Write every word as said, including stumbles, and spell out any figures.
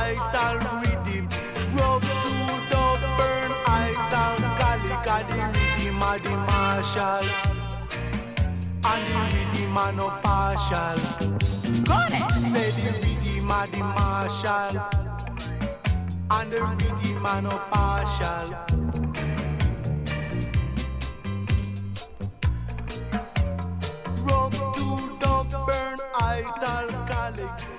ital rhythm. Rub to dub burn ital calic a the rhythm a the marshal. And the rhythm a no partial. Say the rhythm a the marshal. And the rhythm a no partial. Rub to dub burn ital calic.